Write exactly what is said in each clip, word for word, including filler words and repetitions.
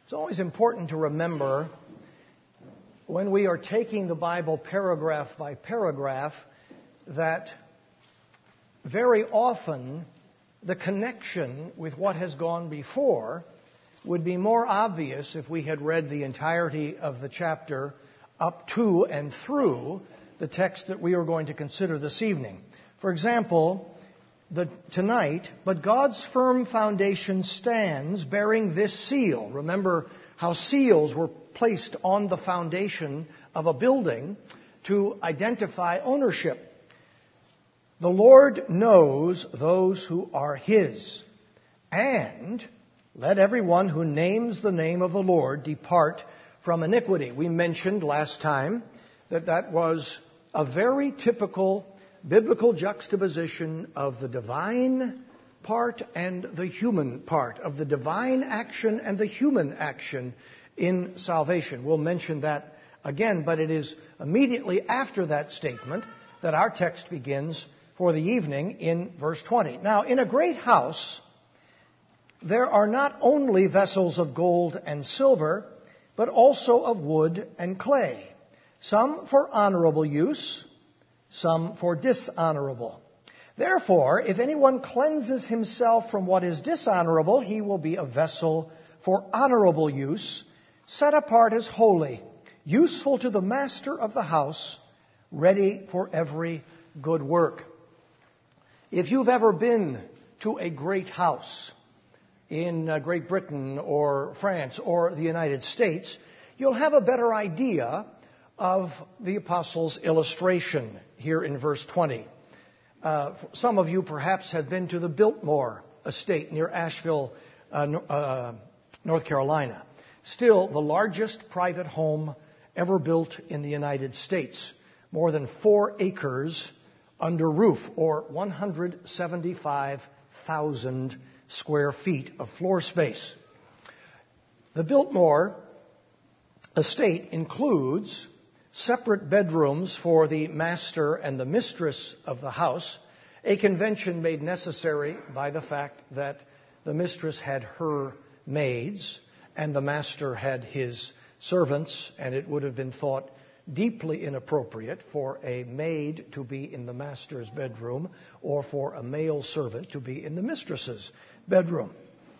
It's always important to remember when we are taking the Bible paragraph by paragraph that very often the connection with what has gone before would be more obvious if we had read the entirety of the chapter up to and through the text that we are going to consider this evening. For example, the, tonight, but God's firm foundation stands bearing this seal. Remember how seals were placed on the foundation of a building to identify ownership. The Lord knows those who are His, and let everyone who names the name of the Lord depart from iniquity. We mentioned last time that that was a very typical biblical juxtaposition of the divine part and the human part, of the divine action and the human action in salvation. We'll mention that again, but it is immediately after that statement that our text begins for the evening in verse twenty. Now, in a great house, there are not only vessels of gold and silver, but also of wood and clay, some for honorable use, some for dishonorable. Therefore, if anyone cleanses himself from what is dishonorable, he will be a vessel for honorable use, set apart as holy, useful to the master of the house, ready for every good work. If you've ever been to a great house in Great Britain or France or the United States, you'll have a better idea of the apostle's illustration here in verse twenty. Uh, some of you perhaps have been to the Biltmore estate near Asheville, uh, uh, North Carolina. Still the largest private home ever built in the United States. More than four acres under roof, or one hundred seventy-five thousand square feet of floor space. The Biltmore estate includes separate bedrooms for the master and the mistress of the house, a convention made necessary by the fact that the mistress had her maids and the master had his servants, and it would have been thought deeply inappropriate for a maid to be in the master's bedroom or for a male servant to be in the mistress's bedroom.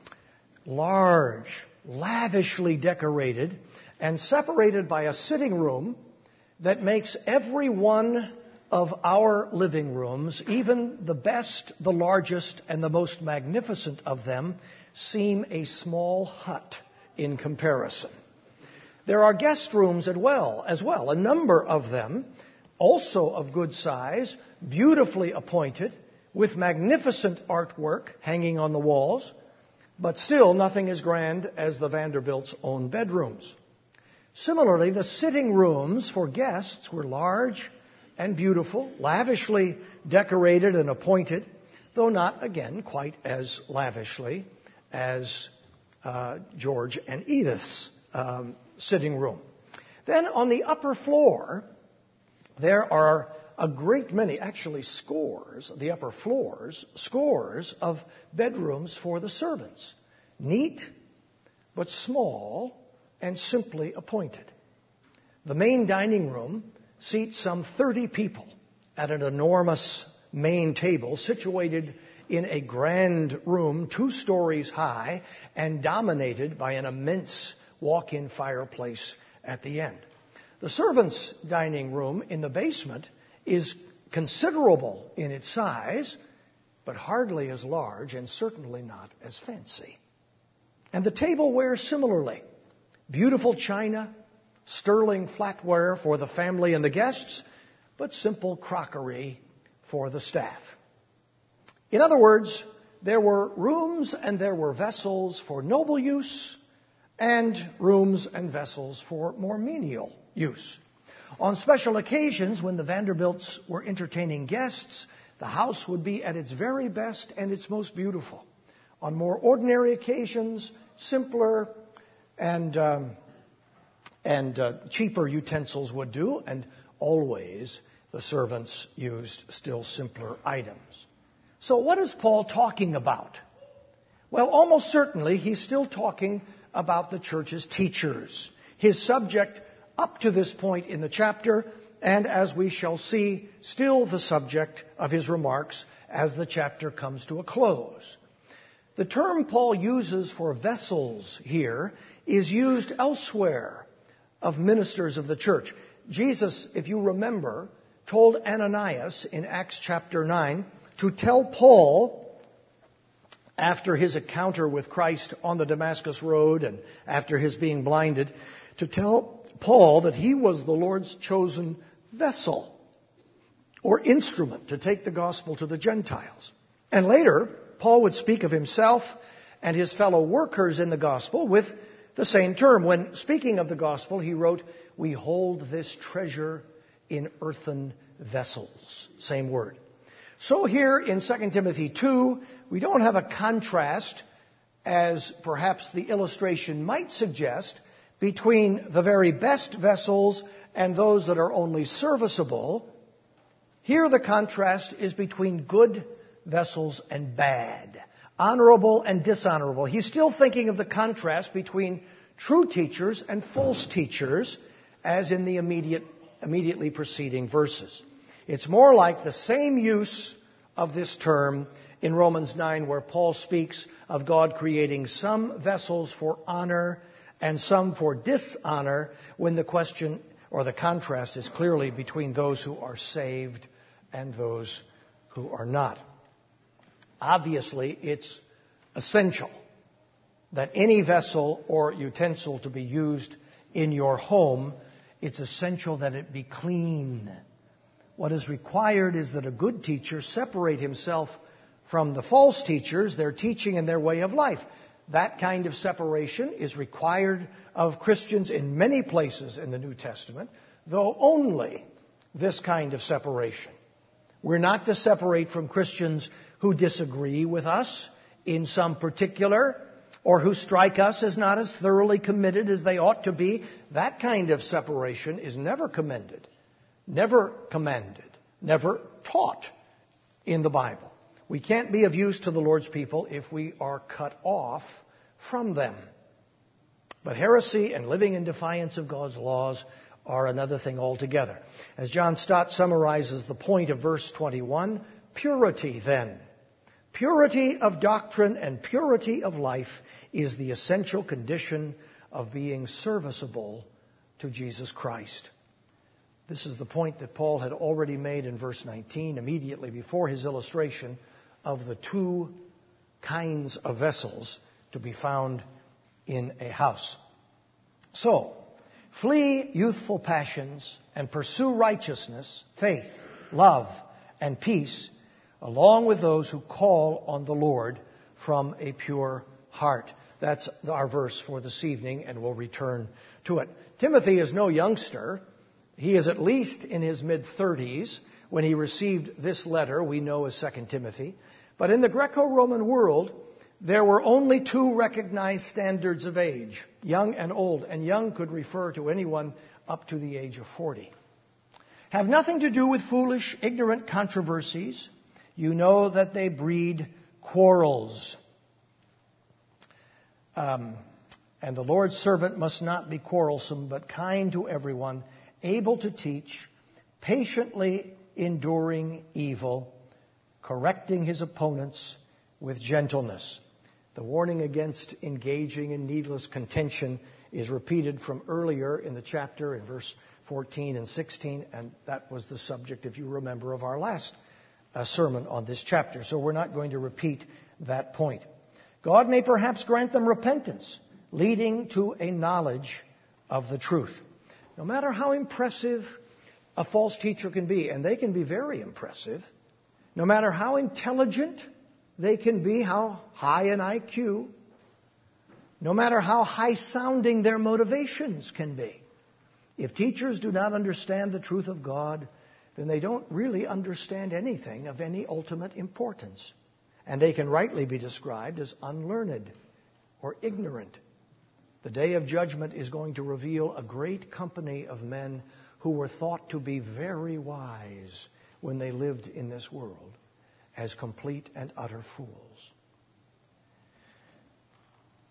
Large, lavishly decorated, and separated by a sitting room that makes every one of our living rooms, even the best, the largest, and the most magnificent of them, seem a small hut in comparison. There are guest rooms as well, as well, a number of them, also of good size, beautifully appointed, with magnificent artwork hanging on the walls, but still nothing as grand as the Vanderbilts' own bedrooms. Similarly, the sitting rooms for guests were large and beautiful, lavishly decorated and appointed, though not, again, quite as lavishly as uh, George and Edith's um, sitting room. Then on the upper floor, there are a great many, actually scores, the upper floors, scores of bedrooms for the servants. Neat, but small, and simply appointed. The main dining room seats some thirty people at an enormous main table situated in a grand room two stories high and dominated by an immense walk-in fireplace at the end. The servants' dining room in the basement is considerable in its size, but hardly as large and certainly not as fancy. And the tableware similarly. Beautiful china, sterling flatware for the family and the guests, but simple crockery for the staff. In other words, there were rooms and there were vessels for noble use and rooms and vessels for more menial use. On special occasions, when the Vanderbilts were entertaining guests, the house would be at its very best and its most beautiful. On more ordinary occasions, simpler and um, and uh, cheaper utensils would do, and always the servants used still simpler items. So what is Paul talking about Well, almost certainly he's still talking about the church's teachers. His subject up to this point in the chapter, and as we shall see, still the subject of his remarks as the chapter comes to a close. The term Paul uses for vessels here is used elsewhere of ministers of the church. Jesus, if you remember, told Ananias in Acts chapter nine to tell Paul, after his encounter with Christ on the Damascus road and after his being blinded, to tell Paul that he was the Lord's chosen vessel or instrument to take the gospel to the Gentiles. And later, Paul would speak of himself and his fellow workers in the gospel with the same term. When speaking of the gospel, he wrote, "We hold this treasure in earthen vessels." Same word. So here in Second Timothy two, we don't have a contrast, as perhaps the illustration might suggest, between the very best vessels and those that are only serviceable. Here the contrast is between good vessels and bad, honorable and dishonorable. He's still thinking of the contrast between true teachers and false teachers, as in the immediate, immediately preceding verses. It's more like the same use of this term in Romans nine, where Paul speaks of God creating some vessels for honor and some for dishonor, when the question or the contrast is clearly between those who are saved and those who are not. Obviously, it's essential that any vessel or utensil to be used in your home, it's essential that it be clean. What is required is that a good teacher separate himself from the false teachers, their teaching and their way of life. That kind of separation is required of Christians in many places in the New Testament, though only this kind of separation. We're not to separate from Christians who disagree with us in some particular, or who strike us as not as thoroughly committed as they ought to be. That kind of separation is never commended, never commanded, never taught in the Bible. We can't be of use to the Lord's people if we are cut off from them. But heresy and living in defiance of God's laws are another thing altogether. As John Stott summarizes the point of verse twenty-one, purity then, purity of doctrine and purity of life is the essential condition of being serviceable to Jesus Christ. This is the point that Paul had already made in verse nineteen, immediately before his illustration of the two kinds of vessels to be found in a house. So, flee youthful passions and pursue righteousness, faith, love, and peace, along with those who call on the Lord from a pure heart. That's our verse for this evening, and we'll return to it. Timothy is no youngster. He is at least in his mid-thirties when he received this letter we know as Second Timothy. But in the Greco-Roman world, there were only two recognized standards of age, young and old, and young could refer to anyone up to the age of forty. Have nothing to do with foolish, ignorant controversies. You know that they breed quarrels. Um, and the Lord's servant must not be quarrelsome, but kind to everyone, able to teach, patiently enduring evil, correcting his opponents with gentleness. The warning against engaging in needless contention is repeated from earlier in the chapter in verse fourteen and sixteen, and that was the subject, if you remember, of our last uh, sermon on this chapter. So we're not going to repeat that point. God may perhaps grant them repentance, leading to a knowledge of the truth. No matter how impressive a false teacher can be, and they can be very impressive, no matter how intelligent they can be, how high in I Q, no matter how high-sounding their motivations can be, if teachers do not understand the truth of God, then they don't really understand anything of any ultimate importance. And they can rightly be described as unlearned or ignorant. The day of judgment is going to reveal a great company of men who were thought to be very wise when they lived in this world as complete and utter fools.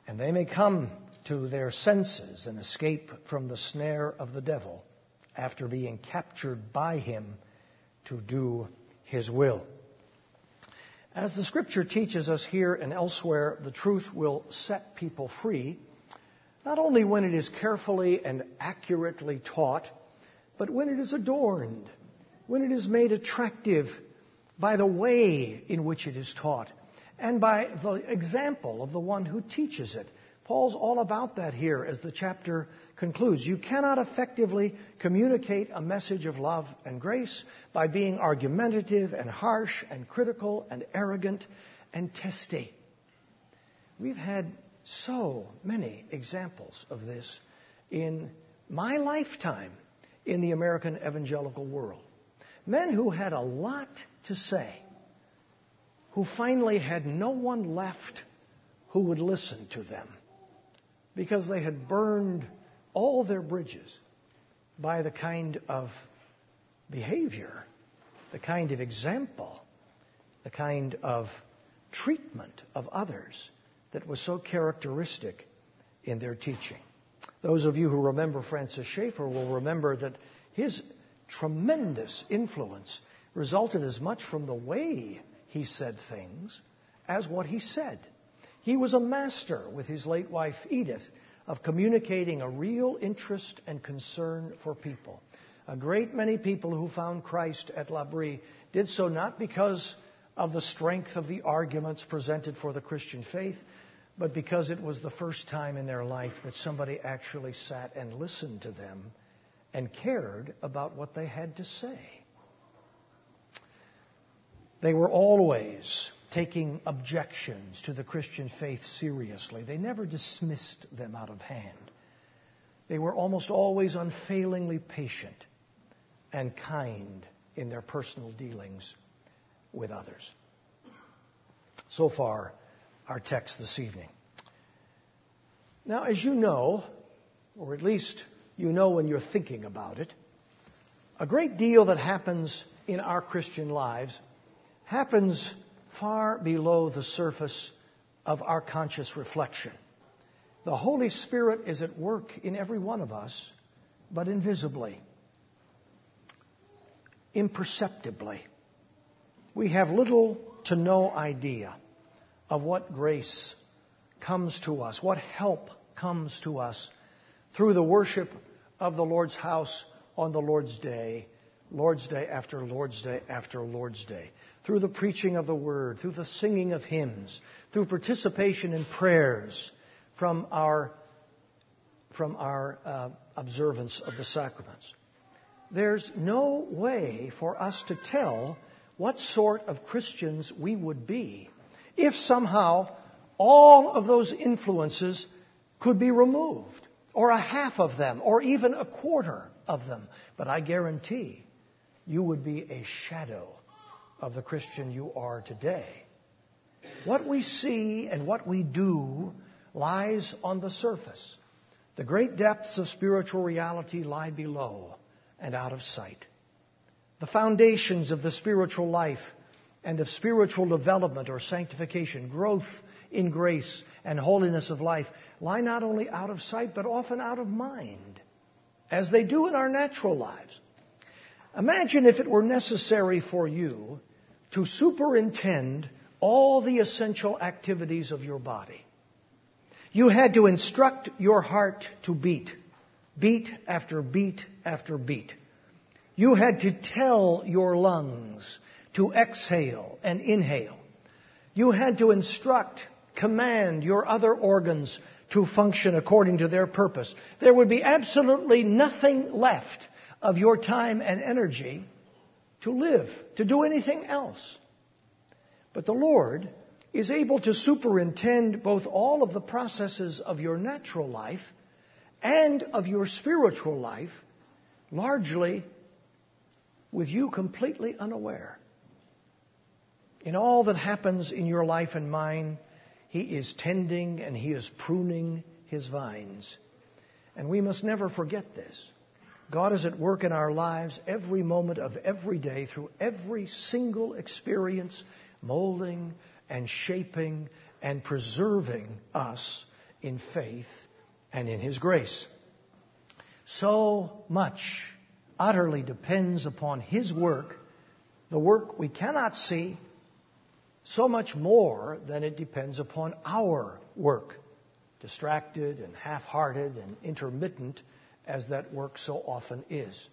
and they may come to their senses and escape from the snare of the devil after being captured by him to do his will. As the Scripture teaches us here and elsewhere, the truth will set people free, not only when it is carefully and accurately taught, but when it is adorned, when it is made attractive by the way in which it is taught, and by the example of the one who teaches it. Paul's all about that here as the chapter concludes. You cannot effectively communicate a message of love and grace by being argumentative and harsh and critical and arrogant and testy. We've had so many examples of this in my lifetime in the American evangelical world. Men who had a lot to say, who finally had no one left who would listen to them because they had burned all their bridges by the kind of behavior, the kind of example, the kind of treatment of others that was so characteristic in their teaching. Those of you who remember Francis Schaeffer will remember that his tremendous influence resulted as much from the way he said things as what he said. He was a master, with his late wife Edith, of communicating a real interest and concern for people. A great many people who found Christ at L'Abri did so not because of the strength of the arguments presented for the Christian faith, but because it was the first time in their life that somebody actually sat and listened to them and cared about what they had to say. They were always taking objections to the Christian faith seriously. They never dismissed them out of hand. They were almost always unfailingly patient and kind in their personal dealings with others. So far, our text this evening. Now, as you know, or at least you know when you're thinking about it, a great deal that happens in our Christian lives happens far below the surface of our conscious reflection. The Holy Spirit is at work in every one of us, but invisibly, imperceptibly. We have little to no idea of what grace comes to us, what help comes to us through the worship of the Lord's house on the Lord's Day, Lord's Day after Lord's Day after Lord's Day, through the preaching of the Word, through the singing of hymns, through participation in prayers from our, from our uh, observance of the sacraments. There's no way for us to tell what sort of Christians we would be if somehow all of those influences could be removed, or a half of them, or even a quarter of them. But I guarantee you would be a shadow of the Christian you are today. What we see and what we do lies on the surface. The great depths of spiritual reality lie below and out of sight. The foundations of the spiritual life and of spiritual development or sanctification, growth in grace and holiness of life, lie not only out of sight, but often out of mind, as they do in our natural lives. Imagine if it were necessary for you to superintend all the essential activities of your body. You had to instruct your heart to beat, beat after beat after beat. You had to tell your lungs to exhale and inhale. You had to instruct, command your other organs to function according to their purpose. There would be absolutely nothing left of your time and energy to live, to do anything else. But the Lord is able to superintend both all of the processes of your natural life and of your spiritual life, largely with you completely unaware. In all that happens in your life and mine, He is tending and He is pruning His vines. And we must never forget this. God is at work in our lives every moment of every day, through every single experience, molding and shaping and preserving us in faith and in His grace. So much utterly depends upon His work, the work we cannot see, so much more than it depends upon our work, distracted and half-hearted and intermittent as that work so often is.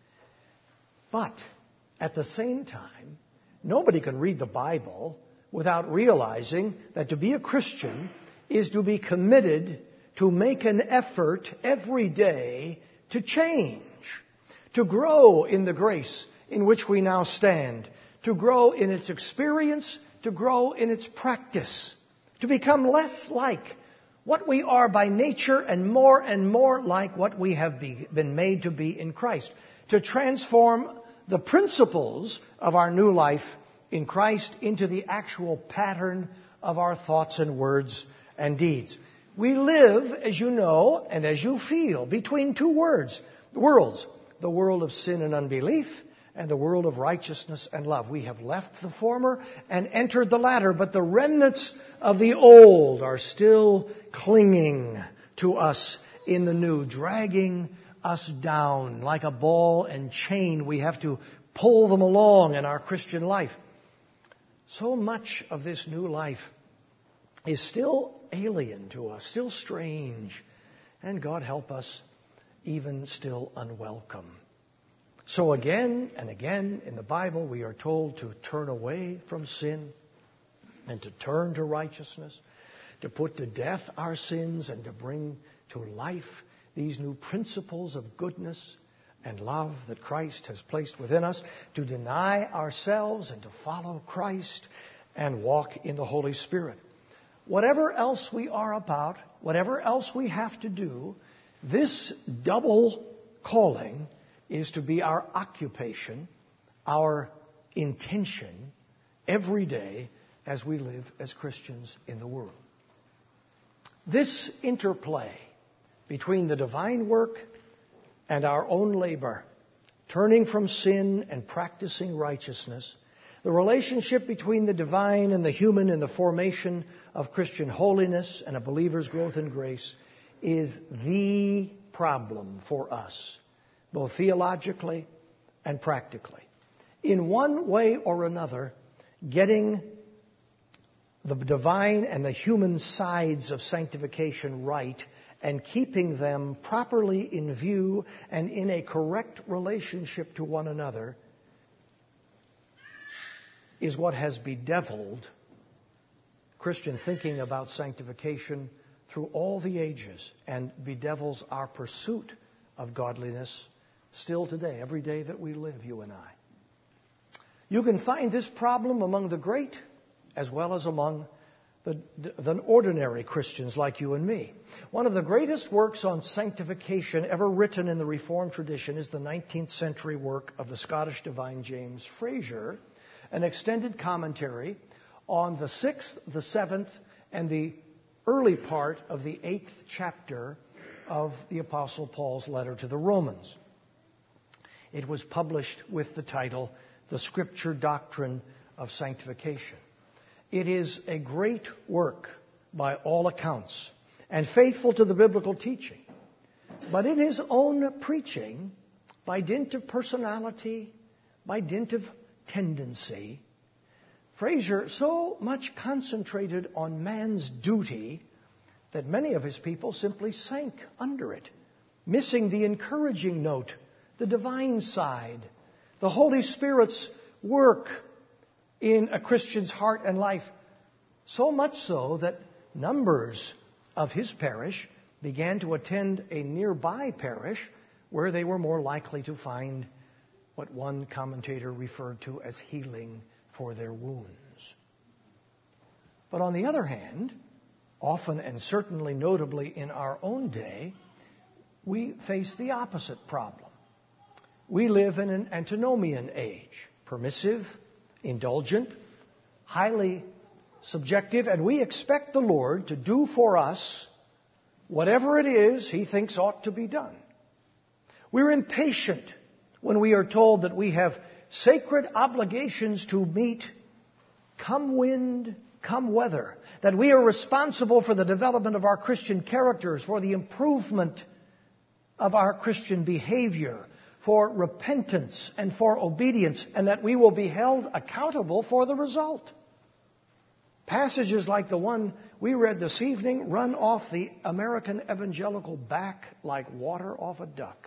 But at the same time, nobody can read the Bible without realizing that to be a Christian is to be committed to make an effort every day to change, to grow in the grace in which we now stand, to grow in its experience, to grow in its practice, to become less like what we are by nature and more and more like what we have be, been made to be in Christ, to transform the principles of our new life in Christ into the actual pattern of our thoughts and words and deeds. We live, as you know and as you feel, between two words, worlds, the world of sin and unbelief and the world of righteousness and love. We have left the former and entered the latter, but the remnants of the old are still clinging to us in the new, dragging us down like a ball and chain. We have to pull them along in our Christian life. So much of this new life is still alien to us, still strange, and God help us, even still unwelcome. So again and again in the Bible we are told to turn away from sin and to turn to righteousness, to put to death our sins and to bring to life these new principles of goodness and love that Christ has placed within us, to deny ourselves and to follow Christ and walk in the Holy Spirit. Whatever else we are about, whatever else we have to do, this double calling is to be our occupation, our intention every day as we live as Christians in the world. This interplay between the divine work and our own labor, turning from sin and practicing righteousness, the relationship between the divine and the human in the formation of Christian holiness and a believer's growth in grace is the problem for us, both theologically and practically. In one way or another, getting the divine and the human sides of sanctification right and keeping them properly in view and in a correct relationship to one another is what has bedeviled Christian thinking about sanctification through all the ages and bedevils our pursuit of godliness still today, every day that we live, you and I. You can find this problem among the great as well as among the, the ordinary Christians like you and me. One of the greatest works on sanctification ever written in the Reformed tradition is the nineteenth century work of the Scottish divine James Fraser, an extended commentary on the sixth, the seventh, and the early part of the eighth chapter of the Apostle Paul's letter to the Romans. It was published with the title, The Scripture Doctrine of Sanctification. It is a great work by all accounts and faithful to the biblical teaching. But in his own preaching, by dint of personality, by dint of tendency, Fraser so much concentrated on man's duty that many of his people simply sank under it, missing the encouraging note, the divine side, the Holy Spirit's work in a Christian's heart and life, so much so that numbers of his parish began to attend a nearby parish where they were more likely to find what one commentator referred to as healing for their wounds. But on the other hand, often and certainly notably in our own day, we face the opposite problem. We live in an antinomian age, permissive, indulgent, highly subjective, and we expect the Lord to do for us whatever it is He thinks ought to be done. We're impatient when we are told that we have sacred obligations to meet, come wind, come weather, that we are responsible for the development of our Christian characters, for the improvement of our Christian behavior, for repentance and for obedience, and that we will be held accountable for the result. Passages like the one we read this evening run off the American evangelical back like water off a duck.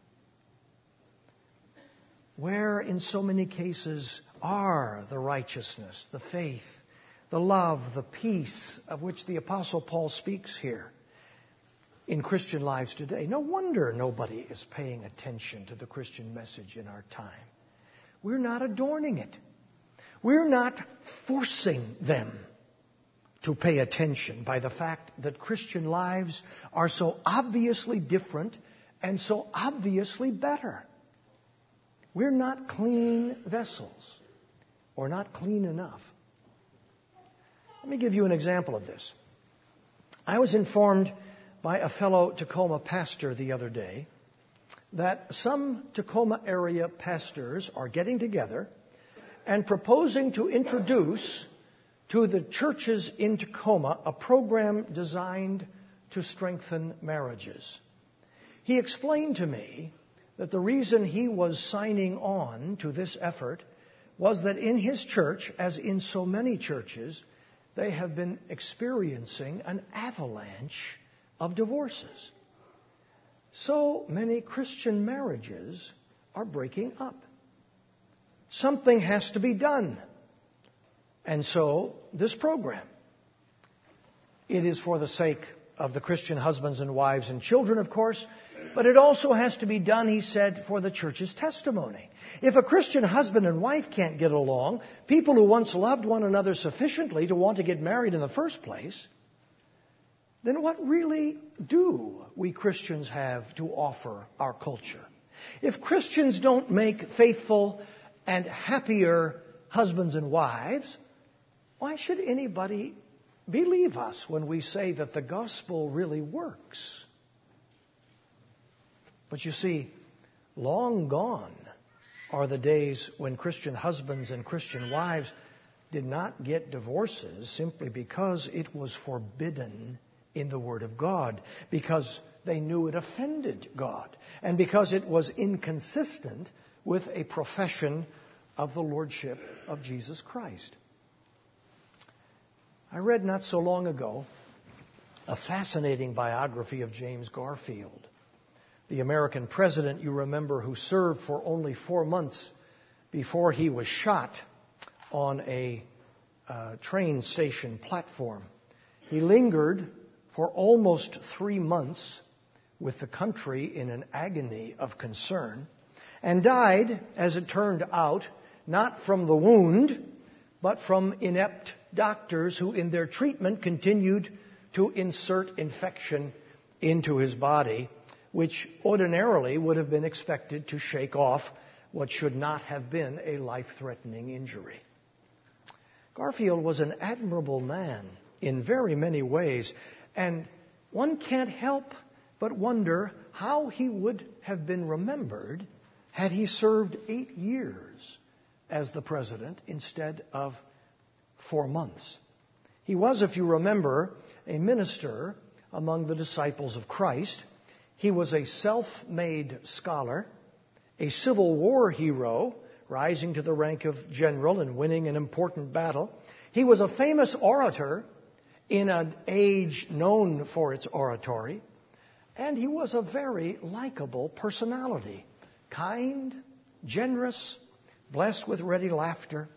Where in so many cases are the righteousness, the faith, the love, the peace of which the Apostle Paul speaks here in Christian lives today? No wonder nobody is paying attention to the Christian message in our time. We're not adorning it. We're not forcing them to pay attention by the fact that Christian lives are so obviously different and so obviously better. We're not clean vessels, or not clean enough. Let me give you an example of this. I was informed by a fellow Tacoma pastor the other day that some Tacoma area pastors are getting together and proposing to introduce to the churches in Tacoma a program designed to strengthen marriages. He explained to me that the reason he was signing on to this effort was that in his church, as in so many churches, they have been experiencing an avalanche of divorces. So many Christian marriages are breaking up. Something has to be done. And so, this program, it is for the sake of the Christian husbands and wives and children, of course, but it also has to be done, he said, for the church's testimony. If a Christian husband and wife can't get along, people who once loved one another sufficiently to want to get married in the first place, then what really do we Christians have to offer our culture? If Christians don't make faithful and happier husbands and wives, why should anybody believe us when we say that the gospel really works? But you see, long gone are the days when Christian husbands and Christian wives did not get divorces simply because it was forbidden in the Word of God, because they knew it offended God, and because it was inconsistent with a profession of the Lordship of Jesus Christ. I read not so long ago a fascinating biography of James Garfield, the American president, you remember, who served for only four months before he was shot on a uh, train station platform. He lingered for almost three months with the country in an agony of concern and died, as it turned out, not from the wound, but from inept doctors who in their treatment continued to insert infection into his body, which ordinarily would have been expected to shake off what should not have been a life-threatening injury. Garfield was an admirable man in very many ways, and one can't help but wonder how he would have been remembered had he served eight years as the president instead of four months. He was, if you remember, a minister among the disciples of Christ. He was a self-made scholar, a Civil War hero, rising to the rank of general and winning an important battle. He was a famous orator in an age known for its oratory. And he was a very likable personality, kind, generous, blessed with ready laughter.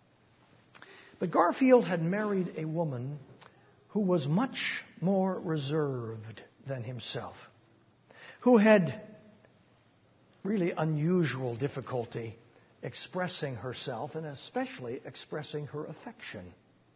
But Garfield had married a woman who was much more reserved than himself, who had really unusual difficulty expressing herself and especially expressing her affection,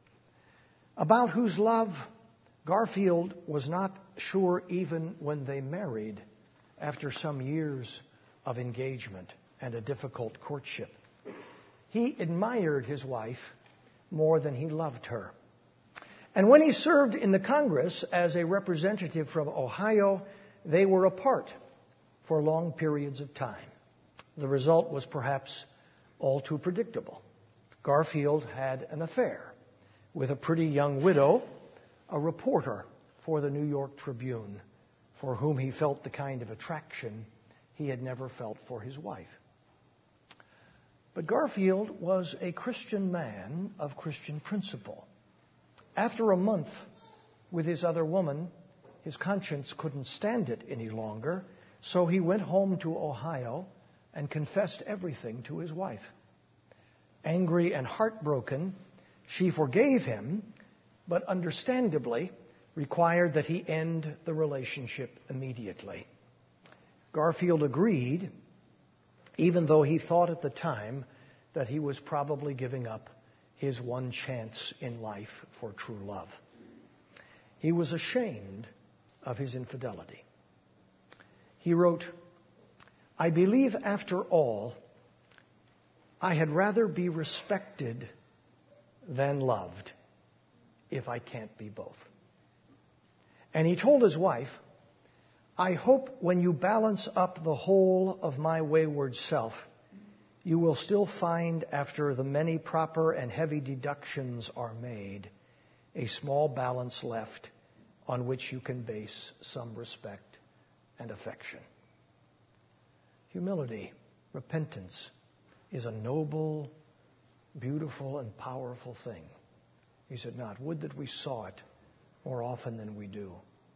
about whose love Garfield was not sure even when they married after some years of engagement and a difficult courtship. He admired his wife more than he loved her. And when he served in the Congress as a representative from Ohio, they were apart for long periods of time. The result was perhaps all too predictable. Garfield had an affair with a pretty young widow, a reporter for the New York Tribune, for whom he felt the kind of attraction he had never felt for his wife. But Garfield was a Christian man of Christian principle. After a month with his other woman, his conscience couldn't stand it any longer, so he went home to Ohio and confessed everything to his wife. Angry and heartbroken, she forgave him, but understandably required that he end the relationship immediately. Garfield agreed, even though he thought at the time that he was probably giving up his one chance in life for true love. He was ashamed of his infidelity. He wrote, "I believe, after all, I had rather be respected than loved if I can't be both." And he told his wife, "I hope when you balance up the whole of my wayward self, you will still find, after the many proper and heavy deductions are made, a small balance left on which you can base some respect and affection." Humility, repentance, is a noble, beautiful, and powerful thing. He said, "Not would that we saw it more often than we do."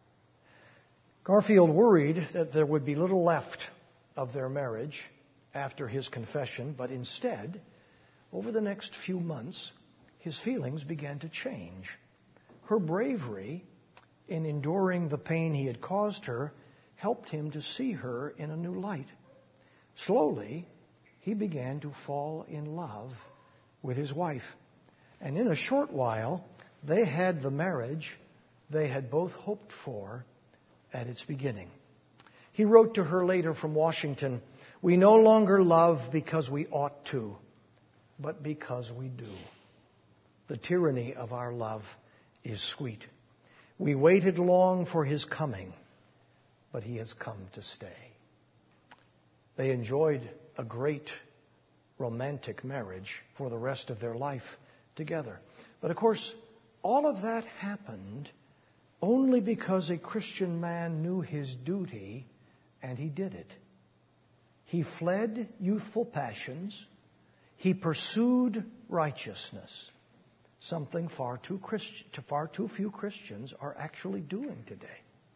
Garfield worried that there would be little left of their marriage after his confession, but instead, over the next few months, his feelings began to change. Her bravery in enduring the pain he had caused her helped him to see her in a new light. Slowly, he began to fall in love with his wife. And in a short while, they had the marriage they had both hoped for at its beginning. He wrote to her later from Washington, "We no longer love because we ought to, but because we do. The tyranny of our love is sweet. We waited long for his coming, but he has come to stay." They enjoyed a great romantic marriage for the rest of their life together. But of course, all of that happened only because a Christian man knew his duty and he did it. He fled youthful passions. He pursued righteousness, something far too, Christi- far too few Christians are actually doing today.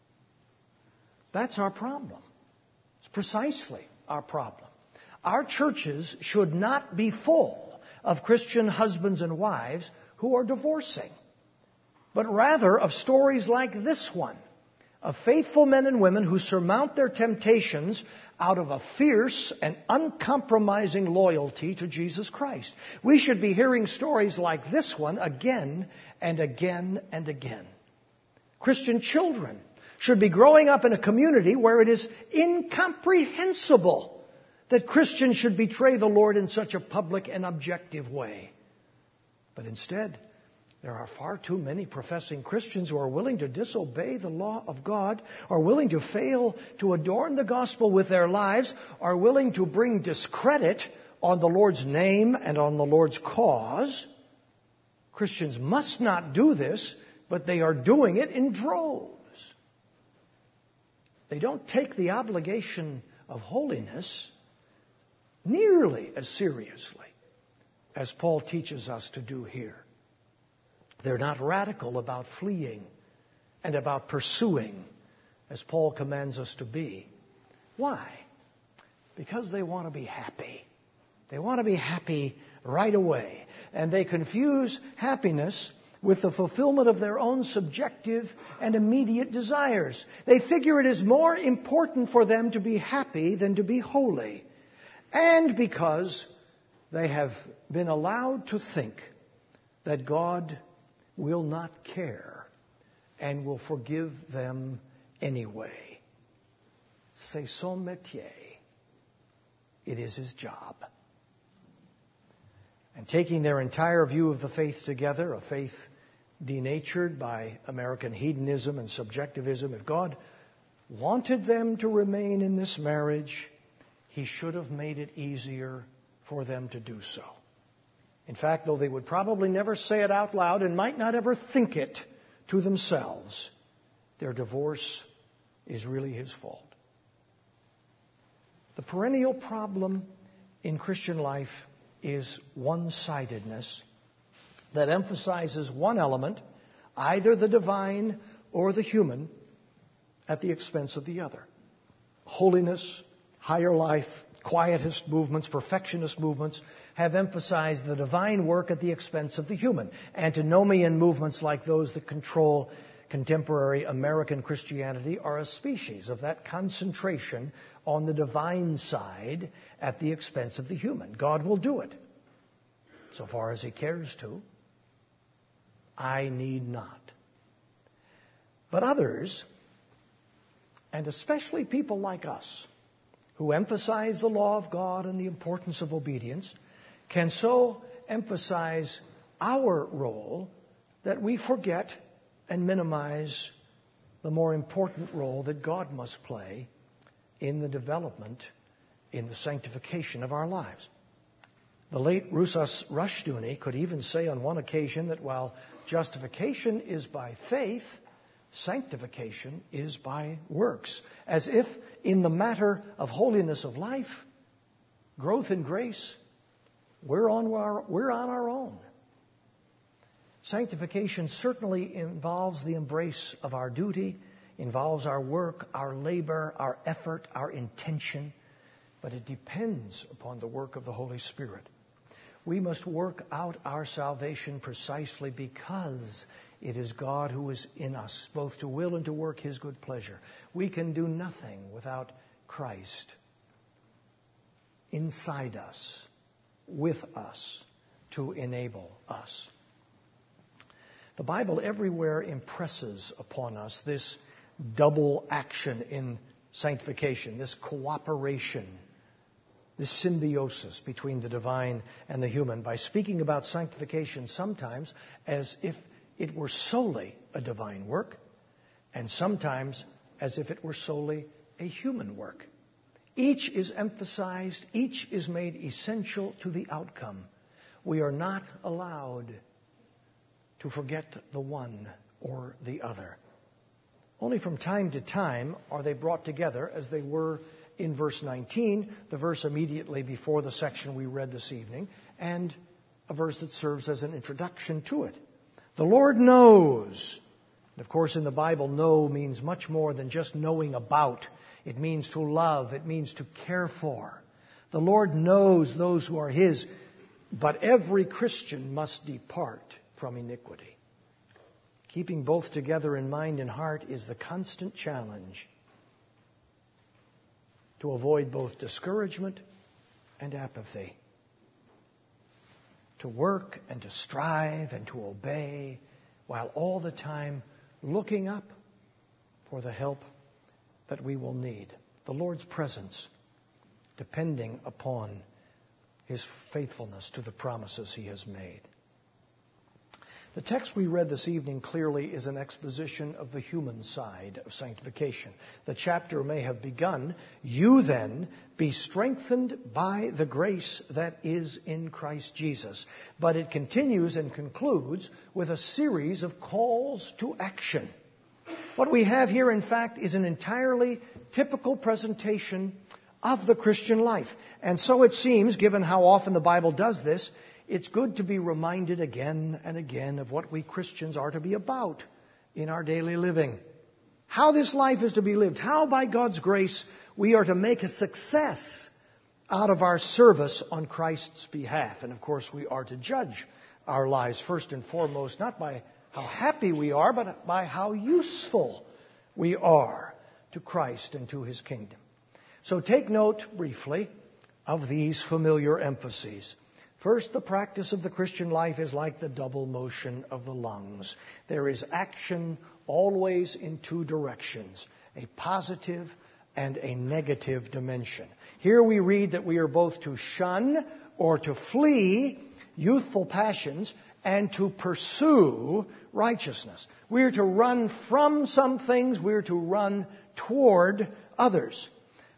That's our problem. It's precisely our problem. Our churches should not be full of Christian husbands and wives who are divorcing, but rather of stories like this one, of faithful men and women who surmount their temptations out of a fierce and uncompromising loyalty to Jesus Christ. We should be hearing stories like this one again and again and again. Christian children should be growing up in a community where it is incomprehensible that Christians should betray the Lord in such a public and objective way. But instead, there are far too many professing Christians who are willing to disobey the law of God, are willing to fail to adorn the gospel with their lives, are willing to bring discredit on the Lord's name and on the Lord's cause. Christians must not do this, but they are doing it in droves. They don't take the obligation of holiness nearly as seriously as Paul teaches us to do here. They're not radical about fleeing and about pursuing as Paul commands us to be. Why? Because they want to be happy. They want to be happy right away. And they confuse happiness with the fulfillment of their own subjective and immediate desires. They figure it is more important for them to be happy than to be holy. And because they have been allowed to think that God will not care and will forgive them anyway. C'est son métier. It is his job. And taking their entire view of the faith together, a faith denatured by American hedonism and subjectivism, if God wanted them to remain in this marriage, he should have made it easier for them to do so. In fact, though they would probably never say it out loud and might not ever think it to themselves, their divorce is really his fault. The perennial problem in Christian life is one-sidedness that emphasizes one element, either the divine or the human, at the expense of the other. Holiness, higher life, quietist movements, perfectionist movements have emphasized the divine work at the expense of the human. Antinomian movements like those that control contemporary American Christianity are a species of that concentration on the divine side at the expense of the human. God will do it, so far as he cares to. I need not. But others, and especially people like us, who emphasize the law of God and the importance of obedience, can so emphasize our role that we forget and minimize the more important role that God must play in the development, in the sanctification of our lives. The late Rusas Rushdoony could even say on one occasion that while justification is by faith, sanctification is by works, as if in the matter of holiness of life, growth in grace, we're on our, we're on our own. Sanctification certainly involves the embrace of our duty, involves our work, our labor, our effort, our intention, but it depends upon the work of the Holy Spirit. We must work out our salvation precisely because it is God who is in us, both to will and to work his good pleasure. We can do nothing without Christ inside us, with us, to enable us. The Bible everywhere impresses upon us this double action in sanctification, this cooperation, this symbiosis between the divine and the human, by speaking about sanctification sometimes as if it were solely a divine work, and sometimes as if it were solely a human work. Each is emphasized, each is made essential to the outcome. We are not allowed to forget the one or the other. Only from time to time are they brought together, as they were in verse nineteen, the verse immediately before the section we read this evening, and a verse that serves as an introduction to it. The Lord knows. And of course, in the Bible, know means much more than just knowing about. It means to love. It means to care for. The Lord knows those who are his, but every Christian must depart from iniquity. Keeping both together in mind and heart is the constant challenge to avoid both discouragement and apathy. To work and to strive and to obey, while all the time looking up for the help that we will need. The Lord's presence, depending upon his faithfulness to the promises he has made. The text we read this evening clearly is an exposition of the human side of sanctification. The chapter may have begun, "You then be strengthened by the grace that is in Christ Jesus." But it continues and concludes with a series of calls to action. What we have here, in fact, is an entirely typical presentation of the Christian life. And so it seems, given how often the Bible does this, it's good to be reminded again and again of what we Christians are to be about in our daily living. How this life is to be lived. How, by God's grace, we are to make a success out of our service on Christ's behalf. And, of course, we are to judge our lives first and foremost, not by how happy we are, but by how useful we are to Christ and to his kingdom. So take note, briefly, of these familiar emphases. First, the practice of the Christian life is like the double motion of the lungs. There is action always in two directions, a positive and a negative dimension. Here we read that we are both to shun or to flee youthful passions and to pursue righteousness. We're to run from some things, we're to run toward others.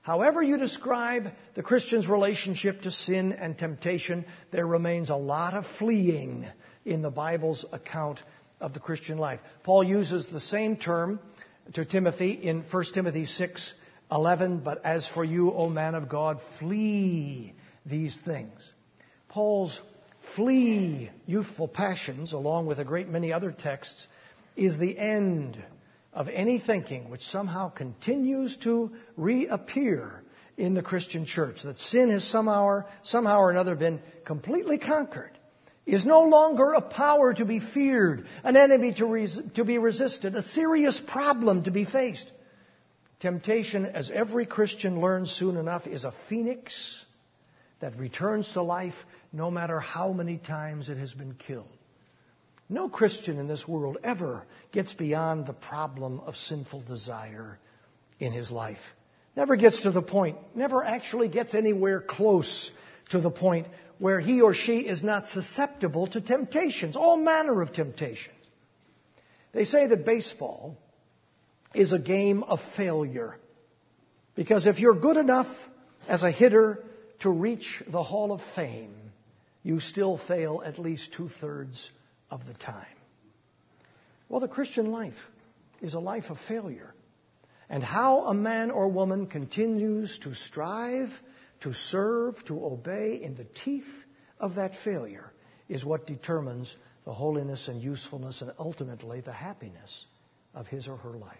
However you describe the Christian's relationship to sin and temptation, there remains a lot of fleeing in the Bible's account of the Christian life. Paul uses the same term to Timothy in First Timothy six eleven, but as for you, O man of God, flee these things. Paul's flee youthful passions, along with a great many other texts, is the end of any thinking which somehow continues to reappear in the Christian church, that sin has somehow, somehow or another been completely conquered, is no longer a power to be feared, an enemy to, res- to be resisted, a serious problem to be faced. Temptation, as every Christian learns soon enough, is a phoenix that returns to life no matter how many times it has been killed. No Christian in this world ever gets beyond the problem of sinful desire in his life. Never gets to the point, never actually gets anywhere close to the point where he or she is not susceptible to temptations, all manner of temptations. They say that baseball is a game of failure, because if you're good enough as a hitter to reach the Hall of Fame, you still fail at least two-thirds of the time. Well, the Christian life is a life of failure. And how a man or woman continues to strive, to serve, to obey in the teeth of that failure is what determines the holiness and usefulness and ultimately the happiness of his or her life.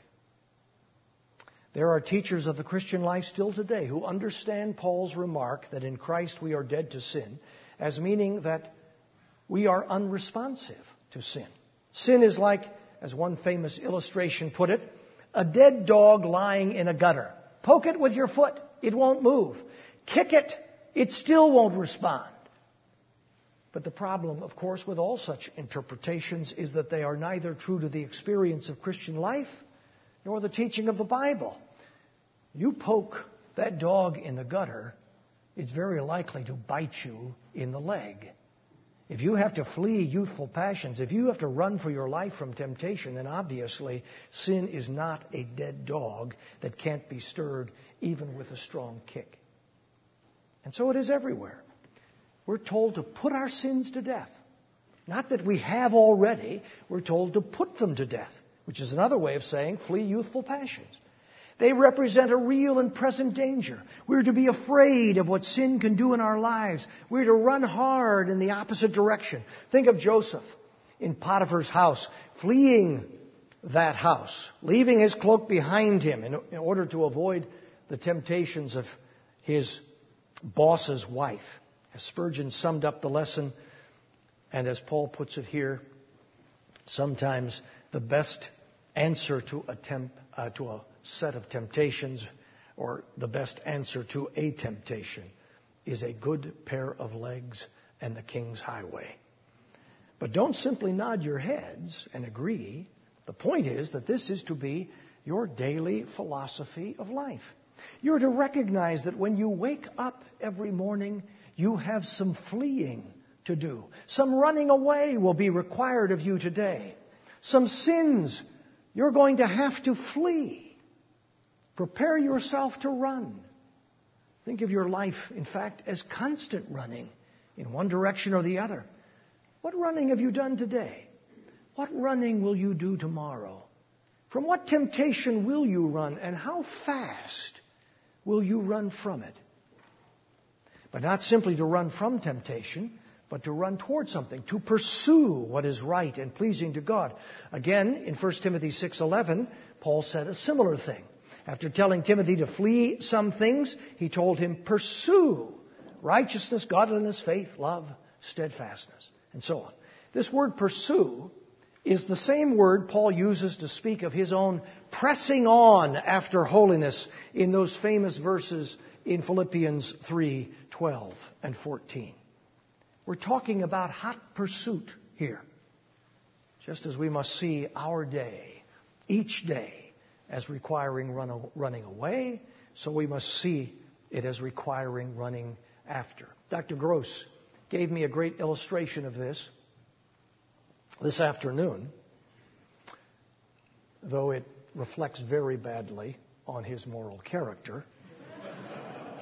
There are teachers of the Christian life still today who understand Paul's remark that in Christ we are dead to sin as meaning that we are unresponsive to sin. Sin is like, as one famous illustration put it, a dead dog lying in a gutter. Poke it with your foot, it won't move. Kick it, it still won't respond. But the problem, of course, with all such interpretations is that they are neither true to the experience of Christian life nor the teaching of the Bible. You poke that dog in the gutter, it's very likely to bite you in the leg. If you have to flee youthful passions, if you have to run for your life from temptation, then obviously sin is not a dead dog that can't be stirred even with a strong kick. And so it is everywhere. We're told to put our sins to death. Not that we have already, we're told to put them to death, which is another way of saying flee youthful passions. They represent a real and present danger. We're to be afraid of what sin can do in our lives. We're to run hard in the opposite direction. Think of Joseph in Potiphar's house, fleeing that house, leaving his cloak behind him in, in order to avoid the temptations of his boss's wife. As Spurgeon summed up the lesson, and as Paul puts it here, sometimes the best answer to a, temp, uh, to a set of temptations, or the best answer to a temptation, is a good pair of legs and the King's highway. But don't simply nod your heads and agree. The point is that this is to be your daily philosophy of life. You're to recognize that when you wake up every morning, you have some fleeing to do. Some running away will be required of you today. Some sins you're going to have to flee. Prepare yourself to run. Think of your life, in fact, as constant running in one direction or the other. What running have you done today? What running will you do tomorrow? From what temptation will you run, and how fast will you run from it? But not simply to run from temptation, but to run toward something, to pursue what is right and pleasing to God. Again, in First Timothy six eleven, Paul said a similar thing. After telling Timothy to flee some things, he told him, pursue righteousness, godliness, faith, love, steadfastness, and so on. This word pursue is the same word Paul uses to speak of his own pressing on after holiness in those famous verses in Philippians three twelve and fourteen. We're talking about hot pursuit here, just as we must see our day, each day, as requiring run, running away, so we must see it as requiring running after. Doctor Gross gave me a great illustration of this this afternoon, though it reflects very badly on his moral character.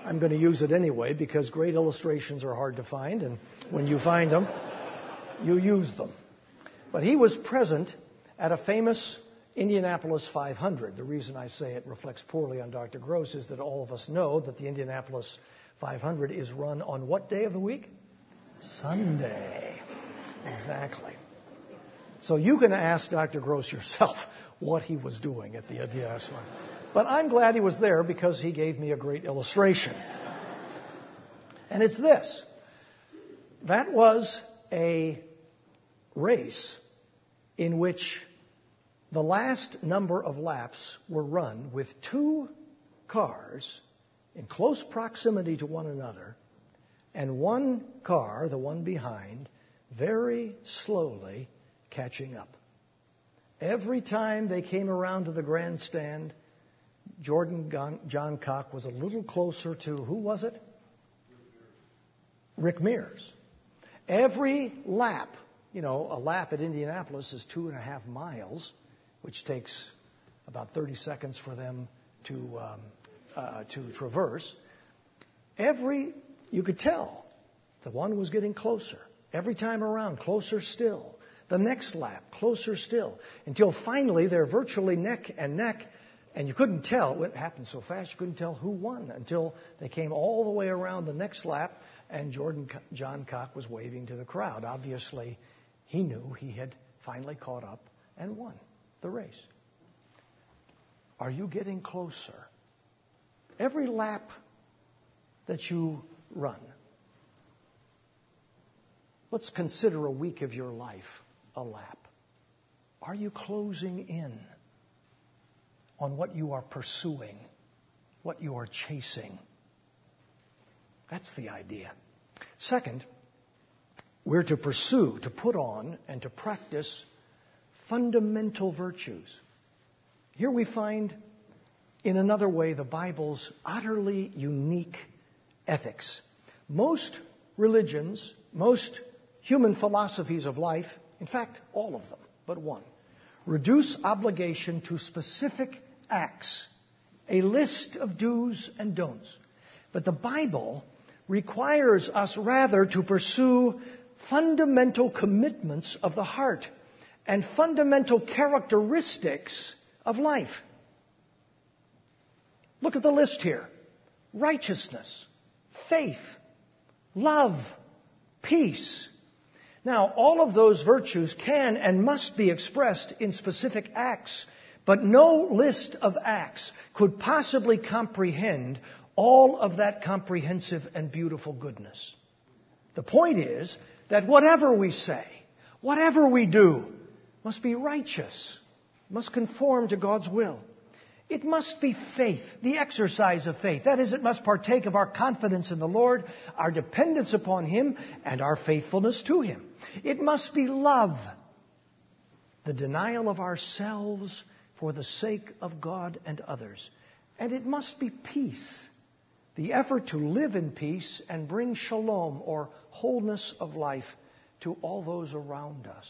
I'm going to use it anyway because great illustrations are hard to find, and when you find them, you use them. But he was present at a famous Indianapolis five hundred. The reason I say it reflects poorly on Doctor Gross is that all of us know that the Indianapolis five hundred is run on what day of the week? Sunday. Exactly. So you can ask Doctor Gross yourself what he was doing at the Indianapolis five hundred. But I'm glad he was there because he gave me a great illustration. And it's this. That was a race in which the last number of laps were run with two cars in close proximity to one another, and one car, the one behind, very slowly catching up. Every time they came around to the grandstand, Jordan John Cock was a little closer to, who was it? Rick Mears. Every lap, you know, a lap at Indianapolis is two and a half miles, which takes about thirty seconds for them to um, uh, to traverse. Every, you could tell, the one was getting closer. Every time around, closer still. The next lap, closer still. Until finally they're virtually neck and neck, and you couldn't tell. It happened so fast you couldn't tell who won until they came all the way around the next lap, and Jordan John Cock was waving to the crowd. Obviously, he knew he had finally caught up and won the race. Are you getting closer? Every lap that you run, let's consider a week of your life a lap. Are you closing in on what you are pursuing, what you are chasing? That's the idea. Second, we're to pursue, to put on, and to practice fundamental virtues. Here we find, in another way, the Bible's utterly unique ethics. Most religions, most human philosophies of life, in fact, all of them but one, reduce obligation to specific acts, a list of do's and don'ts. But the Bible requires us rather to pursue fundamental commitments of the heart and fundamental characteristics of life. Look at the list here. Righteousness, faith, love, peace. Now, all of those virtues can and must be expressed in specific acts, but no list of acts could possibly comprehend all of that comprehensive and beautiful goodness. The point is that whatever we say, whatever we do, must be righteous, must conform to God's will. It must be faith, the exercise of faith. That is, it must partake of our confidence in the Lord, our dependence upon Him, and our faithfulness to Him. It must be love, the denial of ourselves for the sake of God and others. And it must be peace, the effort to live in peace and bring shalom, or wholeness of life, to all those around us.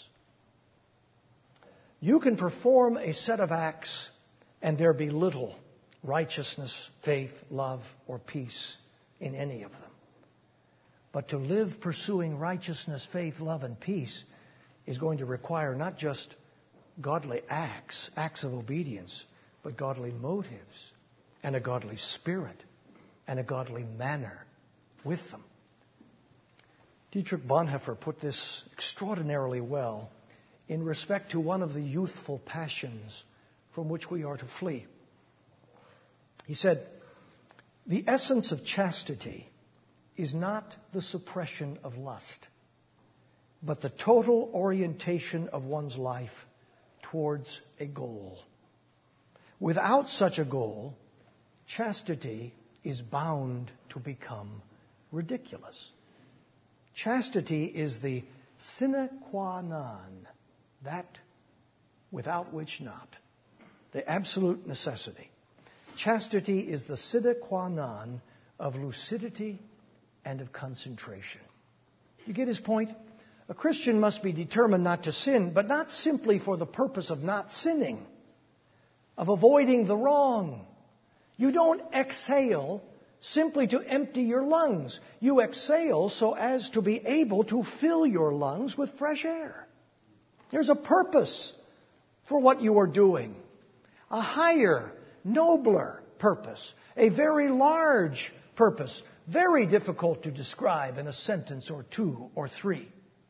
You can perform a set of acts and there be little righteousness, faith, love, or peace in any of them. But to live pursuing righteousness, faith, love, and peace is going to require not just godly acts, acts of obedience, but godly motives and a godly spirit and a godly manner with them. Dietrich Bonhoeffer put this extraordinarily well in respect to one of the youthful passions from which we are to flee. He said, "The essence of chastity is not the suppression of lust, but the total orientation of one's life towards a goal. Without such a goal, chastity is bound to become ridiculous." Chastity is the sine qua non, that without which not. The absolute necessity. Chastity is the sine qua non of lucidity and of concentration. You get his point? A Christian must be determined not to sin, but not simply for the purpose of not sinning, of avoiding the wrong. You don't exhale simply to empty your lungs. You exhale so as to be able to fill your lungs with fresh air. There's a purpose for what you are doing. A higher, nobler purpose. A very large purpose. Very difficult to describe in a sentence or two or three.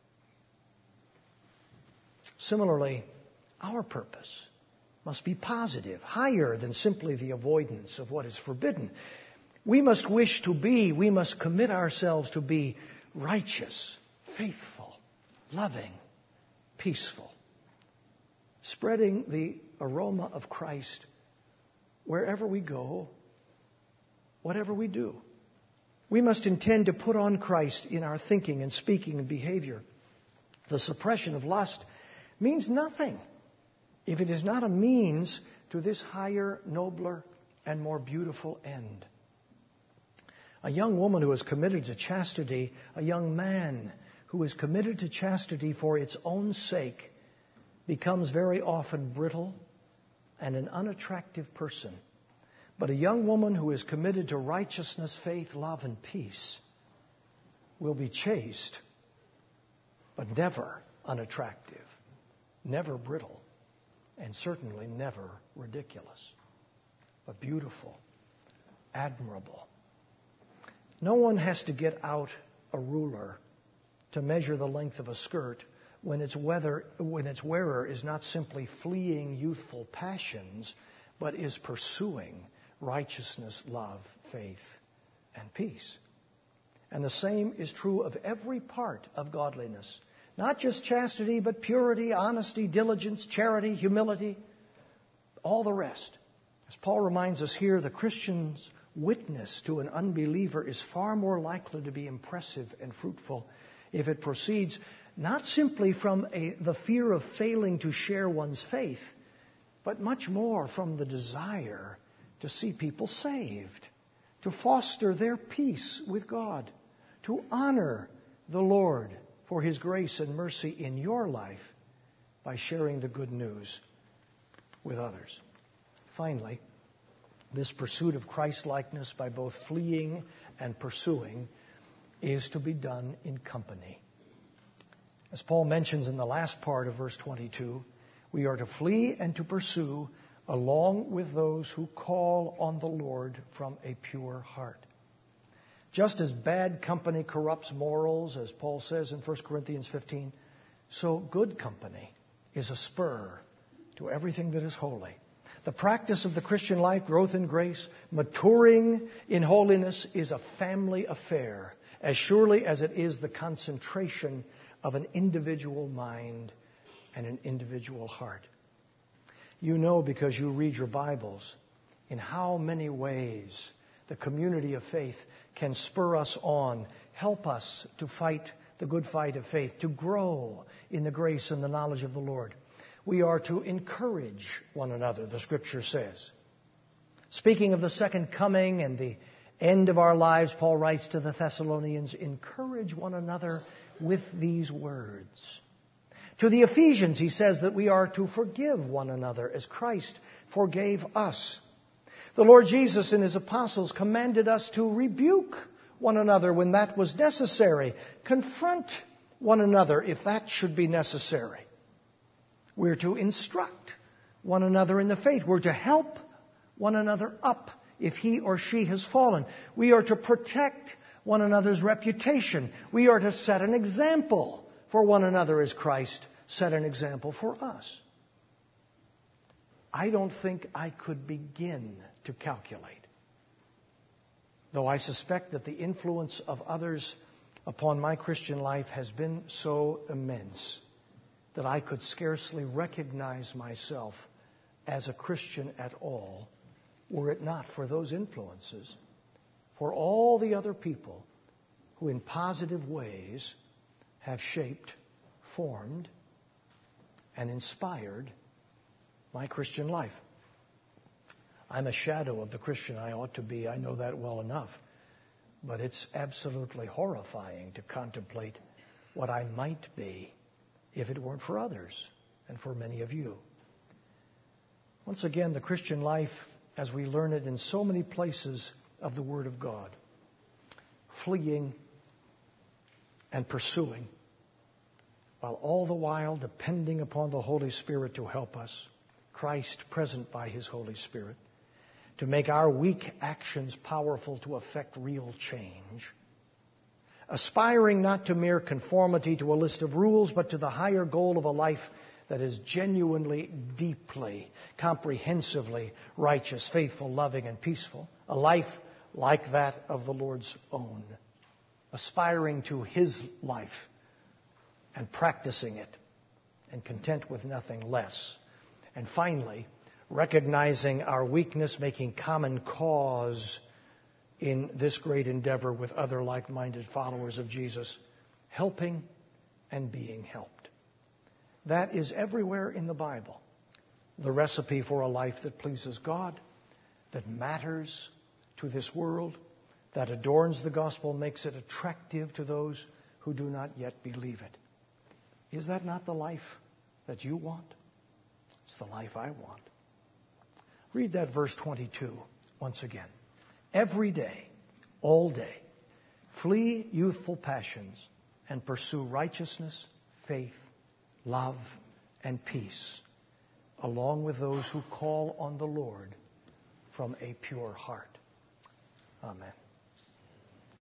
Similarly, our purpose must be positive, higher than simply the avoidance of what is forbidden. We must wish to be, we must commit ourselves to be righteous, faithful, loving, peaceful, spreading the aroma of Christ wherever we go, whatever we do. We must intend to put on Christ in our thinking and speaking and behavior. The suppression of lust means nothing if it is not a means to this higher, nobler, and more beautiful end. A young woman who is committed to chastity, a young man who is committed to chastity for its own sake, becomes very often brittle and an unattractive person. But a young woman who is committed to righteousness, faith, love, and peace will be chaste, but never unattractive, never brittle, and certainly never ridiculous, but beautiful, admirable. No one has to get out a ruler to measure the length of a skirt when its, weather, when its wearer is not simply fleeing youthful passions, but is pursuing righteousness, love, faith, and peace. And the same is true of every part of godliness. Not just chastity, but purity, honesty, diligence, charity, humility, all the rest. As Paul reminds us here, the Christian's witness to an unbeliever is far more likely to be impressive and fruitful if it proceeds not simply from a, the fear of failing to share one's faith, but much more from the desire to see people saved, to foster their peace with God, to honor the Lord for His grace and mercy in your life by sharing the good news with others. Finally, this pursuit of Christ-likeness by both fleeing and pursuing is to be done in company. As Paul mentions in the last part of verse twenty-two, we are to flee and to pursue along with those who call on the Lord from a pure heart. Just as bad company corrupts morals, as Paul says in First Corinthians fifteen, so good company is a spur to everything that is holy. The practice of the Christian life, growth in grace, maturing in holiness, is a family affair, as surely as it is the concentration of an individual mind and an individual heart. You know, because you read your Bibles, in how many ways the community of faith can spur us on, help us to fight the good fight of faith, to grow in the grace and the knowledge of the Lord. We are to encourage one another, the Scripture says. Speaking of the second coming and the end of our lives, Paul writes to the Thessalonians, encourage one another with these words. To the Ephesians, he says that we are to forgive one another as Christ forgave us. The Lord Jesus and His apostles commanded us to rebuke one another when that was necessary, confront one another if that should be necessary. We're to instruct one another in the faith. We're to help one another up if he or she has fallen. We are to protect one another's reputation. We are to set an example for one another as Christ set an example for us. I don't think I could begin to calculate, though I suspect that the influence of others upon my Christian life has been so immense that I could scarcely recognize myself as a Christian at all were it not for those influences, for all the other people who in positive ways have shaped, formed, and inspired my Christian life. I'm a shadow of the Christian I ought to be. I know that well enough. But it's absolutely horrifying to contemplate what I might be if it weren't for others and for many of you. Once again, the Christian life, as we learn it in so many places of the Word of God, fleeing and pursuing, while all the while depending upon the Holy Spirit to help us, Christ present by His Holy Spirit, to make our weak actions powerful to effect real change, aspiring not to mere conformity to a list of rules, but to the higher goal of a life that is genuinely, deeply, comprehensively righteous, faithful, loving, and peaceful, a life like that of the Lord's own, aspiring to His life and practicing it, and content with nothing less. And finally, recognizing our weakness, making common cause in this great endeavor with other like-minded followers of Jesus, helping and being helped. That is everywhere in the Bible, the recipe for a life that pleases God, that matters to this world, that adorns the gospel, makes it attractive to those who do not yet believe it. Is that not the life that you want? It's the life I want. Read that verse twenty-two once again. Every day, all day, flee youthful passions and pursue righteousness, faith, love, and peace, along with those who call on the Lord from a pure heart. Amen.